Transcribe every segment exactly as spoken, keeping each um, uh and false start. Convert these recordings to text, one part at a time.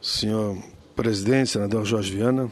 Senhor presidente, senador Jorge Viana,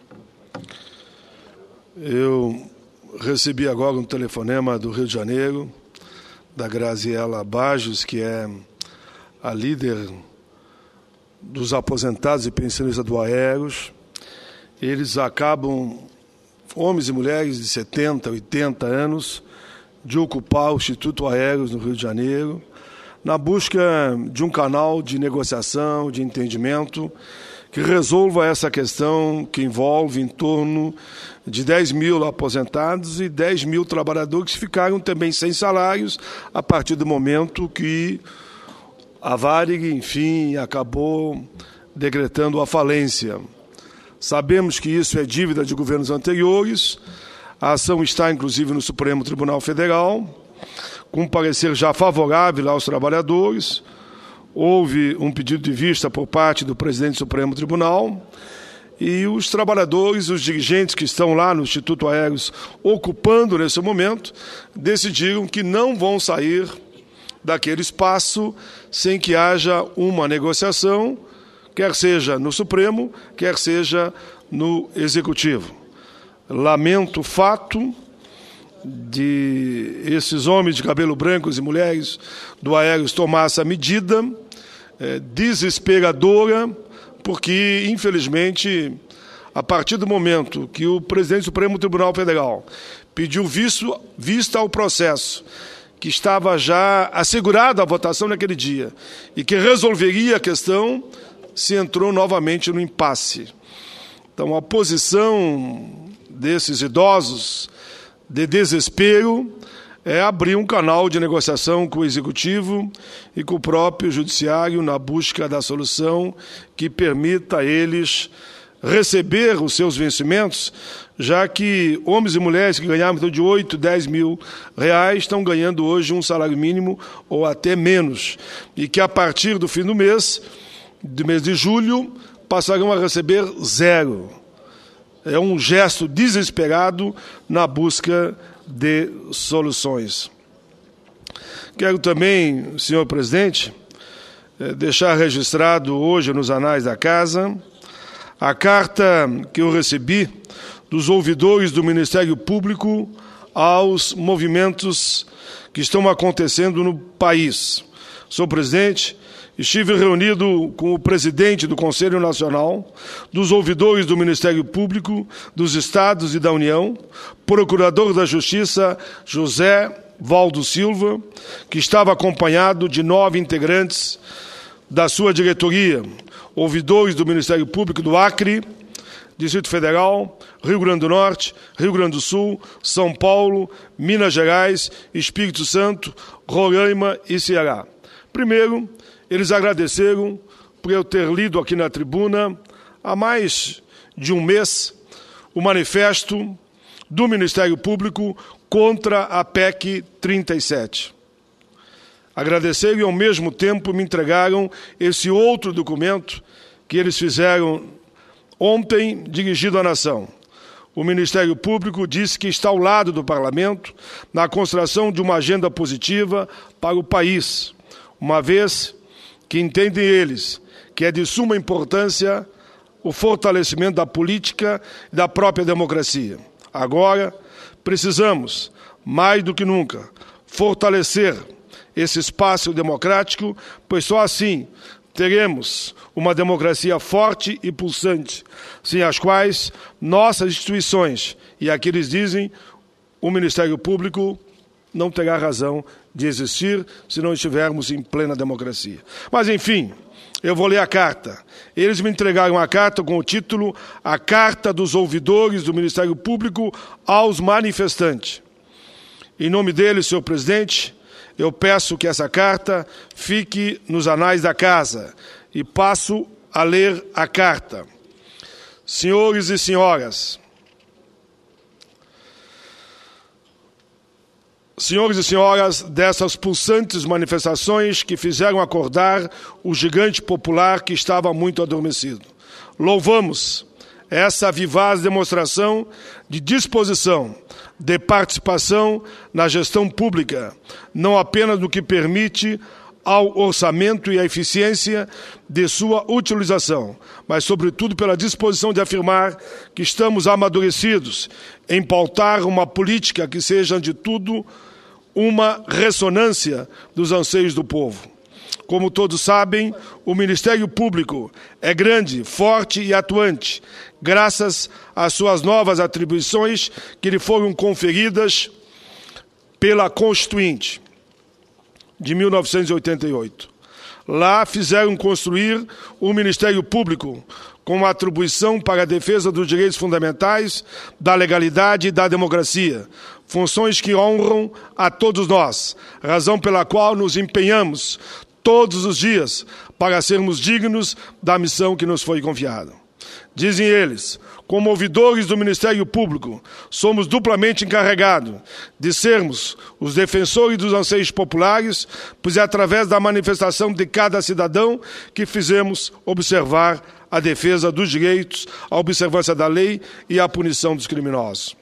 eu recebi agora um telefonema do Rio de Janeiro, da Graziela Bajos, que é a líder dos aposentados e pensionistas do Aeros. Eles acabam, homens e mulheres de setenta, oitenta anos, de ocupar o Instituto Aeros no Rio de Janeiro, na busca de um canal de negociação, de entendimento, que resolva essa questão que envolve em torno de dez mil aposentados e dez mil trabalhadores que ficaram também sem salários a partir do momento que a Varig, enfim, acabou decretando a falência. Sabemos que isso é dívida de governos anteriores. A ação está, inclusive, no Supremo Tribunal Federal, com um parecer já favorável aos trabalhadores. Houve um pedido de vista por parte do presidente do Supremo Tribunal e os trabalhadores, os dirigentes que estão lá no Instituto Aeros ocupando nesse momento, decidiram que não vão sair daquele espaço sem que haja uma negociação, quer seja no Supremo, quer seja no Executivo. Lamento o fato de esses homens de cabelo brancos e mulheres do Aeros tomar essa medida é, desesperadora, porque, infelizmente, a partir do momento que o presidente do Supremo Tribunal Federal pediu visto, vista ao processo, que estava já assegurada a votação naquele dia e que resolveria a questão, se entrou novamente no impasse. Então, a posição desses idosos de desespero é abrir um canal de negociação com o Executivo e com o próprio Judiciário na busca da solução que permita a eles receber os seus vencimentos, já que homens e mulheres que ganhavam de oito, dez mil reais estão ganhando hoje um salário mínimo ou até menos, e que a partir do fim do mês, do mês de julho, passarão a receber zero. É um gesto desesperado na busca de soluções. Quero também, senhor presidente, deixar registrado hoje nos anais da Casa a carta que eu recebi dos ouvidores do Ministério Público aos movimentos que estão acontecendo no país. Senhor presidente, estive reunido com o presidente do Conselho Nacional, dos ouvidores do Ministério Público, dos Estados e da União, procurador da Justiça José Valdo Silva, que estava acompanhado de nove integrantes da sua diretoria, ouvidores do Ministério Público do Acre, Distrito Federal, Rio Grande do Norte, Rio Grande do Sul, São Paulo, Minas Gerais, Espírito Santo, Roraima e Ceará. Primeiro, eles agradeceram por eu ter lido aqui na tribuna, há mais de um mês, o manifesto do Ministério Público contra a P E C trinta e sete. Agradeceram e, ao mesmo tempo, me entregaram esse outro documento que eles fizeram ontem, dirigido à nação. O Ministério Público disse que está ao lado do Parlamento na construção de uma agenda positiva para o país, uma vez que entendem eles que é de suma importância o fortalecimento da política e da própria democracia. Agora, precisamos, mais do que nunca, fortalecer esse espaço democrático, pois só assim teremos uma democracia forte e pulsante, sem as quais nossas instituições, e aqui eles dizem, o Ministério Público não terá razão de existir se não estivermos em plena democracia. Mas, enfim, eu vou ler a carta. Eles me entregaram a carta com o título A Carta dos Ouvidores do Ministério Público aos Manifestantes. Em nome deles, senhor presidente, eu peço que essa carta fique nos anais da Casa e passo a ler a carta. Senhores e senhoras, senhores e senhoras dessas pulsantes manifestações que fizeram acordar o gigante popular que estava muito adormecido, louvamos essa vivaz demonstração de disposição, de participação na gestão pública, não apenas no que permite ao orçamento e à eficiência de sua utilização, mas, sobretudo, pela disposição de afirmar que estamos amadurecidos em pautar uma política que seja, de tudo, uma ressonância dos anseios do povo. Como todos sabem, o Ministério Público é grande, forte e atuante, graças às suas novas atribuições que lhe foram conferidas pela Constituinte de mil novecentos e oitenta e oito. Lá fizeram construir o Ministério Público com atribuição para a defesa dos direitos fundamentais, da legalidade e da democracia, funções que honram a todos nós, razão pela qual nos empenhamos todos os dias para sermos dignos da missão que nos foi confiada. Dizem eles, como ouvidores do Ministério Público, somos duplamente encarregados de sermos os defensores dos anseios populares, pois é através da manifestação de cada cidadão que fizemos observar a defesa dos direitos, a observância da lei e a punição dos criminosos.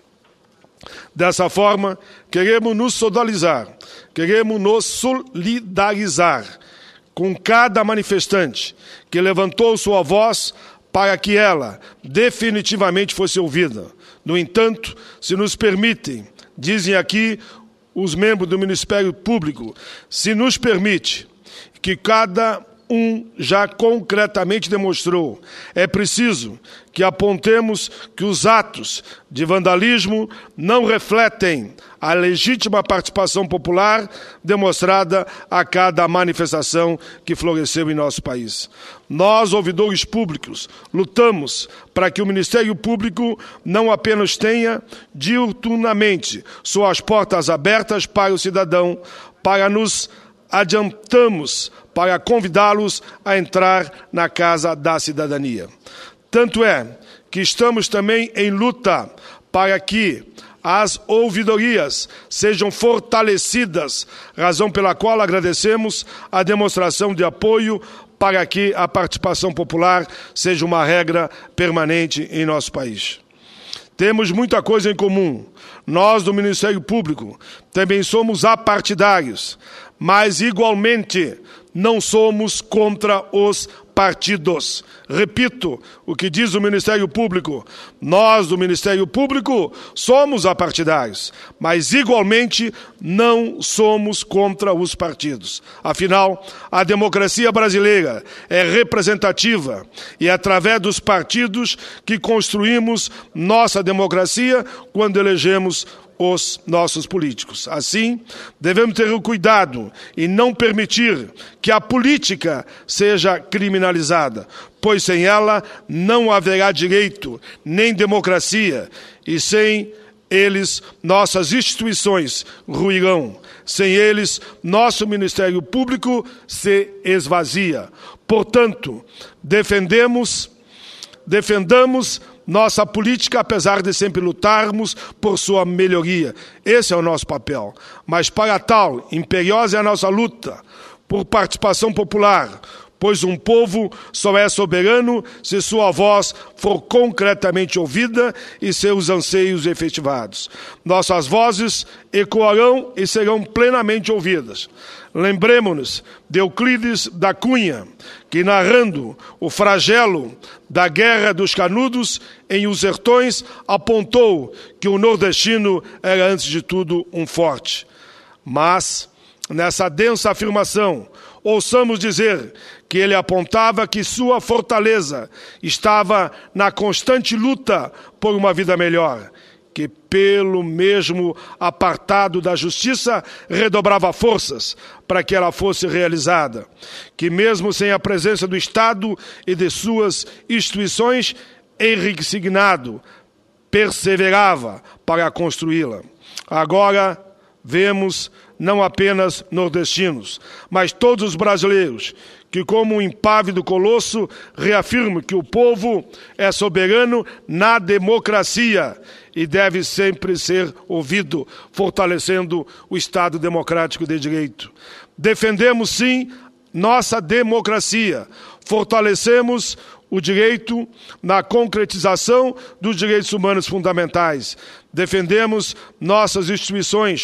Dessa forma, queremos nos solidarizar, queremos nos solidarizar com cada manifestante que levantou sua voz para que ela definitivamente fosse ouvida. No entanto, se nos permitem, dizem aqui os membros do Ministério Público, se nos permite que cada um já concretamente demonstrou, é preciso que apontemos que os atos de vandalismo não refletem a legítima participação popular demonstrada a cada manifestação que floresceu em nosso país. Nós, ouvidores públicos, lutamos para que o Ministério Público não apenas tenha diuturnamente suas portas abertas para o cidadão, para nos adiantamos para convidá-los a entrar na Casa da Cidadania. Tanto é que estamos também em luta para que as ouvidorias sejam fortalecidas, razão pela qual agradecemos a demonstração de apoio para que a participação popular seja uma regra permanente em nosso país. Temos muita coisa em comum. Nós, do Ministério Público, também somos apartidários, mas, igualmente, não somos contra os partidos. Repito o que diz o Ministério Público. Nós, do Ministério Público, somos apartidários, mas, igualmente, não somos contra os partidos. Afinal, a democracia brasileira é representativa e é através dos partidos que construímos nossa democracia quando elegemos os nossos políticos. Assim, devemos ter o cuidado e não permitir que a política seja criminalizada, pois sem ela não haverá direito nem democracia, e sem eles nossas instituições ruirão. Sem eles, nosso Ministério Público se esvazia. Portanto, defendemos, defendamos nossa política, apesar de sempre lutarmos por sua melhoria. Esse é o nosso papel. Mas para tal, imperiosa é a nossa luta por participação popular, pois um povo só é soberano se sua voz for concretamente ouvida e seus anseios efetivados. Nossas vozes ecoarão e serão plenamente ouvidas. Lembremos-nos de Euclides da Cunha, que, narrando o flagelo da Guerra dos Canudos em Os Sertões, apontou que o nordestino era, antes de tudo, um forte. Mas, nessa densa afirmação, ouçamos dizer que ele apontava que sua fortaleza estava na constante luta por uma vida melhor, que pelo mesmo apartado da justiça redobrava forças para que ela fosse realizada, que mesmo sem a presença do Estado e de suas instituições, Henrique Signado perseverava para construí-la. Agora vemos não apenas nordestinos, mas todos os brasileiros que, como um impávido colosso, reafirmam que o povo é soberano na democracia e deve sempre ser ouvido, fortalecendo o Estado democrático de direito. Defendemos, sim, nossa democracia, fortalecemos o direito na concretização dos direitos humanos fundamentais. Defendemos nossas instituições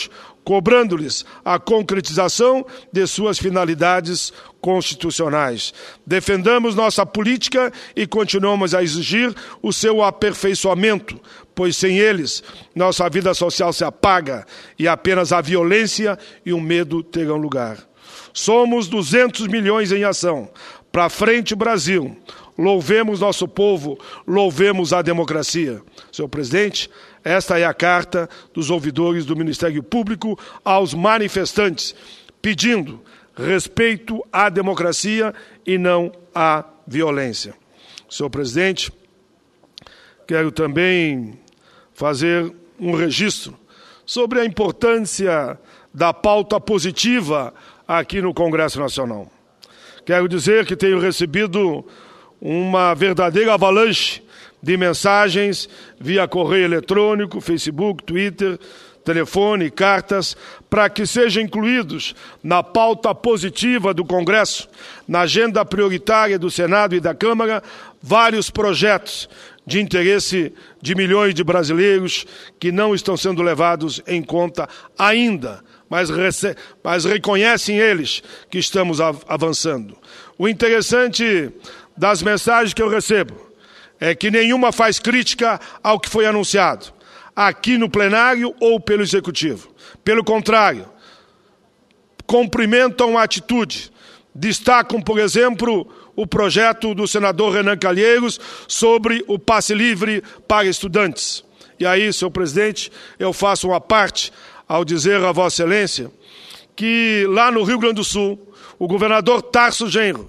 cobrando-lhes a concretização de suas finalidades constitucionais. Defendamos nossa política e continuamos a exigir o seu aperfeiçoamento, pois sem eles nossa vida social se apaga e apenas a violência e o medo terão lugar. Somos duzentos milhões em ação. Para frente, Brasil. Louvemos nosso povo, louvemos a democracia. Senhor presidente, esta é a carta dos ouvidores do Ministério Público aos manifestantes, pedindo respeito à democracia e não à violência. Senhor presidente, quero também fazer um registro sobre a importância da pauta positiva aqui no Congresso Nacional. Quero dizer que tenho recebido uma verdadeira avalanche de mensagens via correio eletrônico, Facebook, Twitter, telefone, cartas, para que sejam incluídos na pauta positiva do Congresso, na agenda prioritária do Senado e da Câmara, vários projetos de interesse de milhões de brasileiros que não estão sendo levados em conta ainda, mas, mas reconhecem eles que estamos avançando. O interessante das mensagens que eu recebo é que nenhuma faz crítica ao que foi anunciado, aqui no plenário ou pelo Executivo. Pelo contrário, cumprimentam a atitude. Destacam, por exemplo, o projeto do senador Renan Calheiros sobre o passe livre para estudantes. E aí, senhor presidente, eu faço uma parte ao dizer a Vossa Excelência que lá no Rio Grande do Sul, o governador Tarso Genro,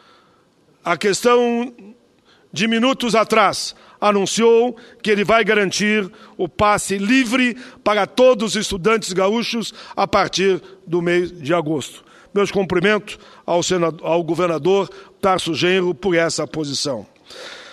a questão de minutos atrás, anunciou que ele vai garantir o passe livre para todos os estudantes gaúchos a partir do mês de agosto. Meus cumprimentos ao, senador, ao governador Tarso Genro por essa posição.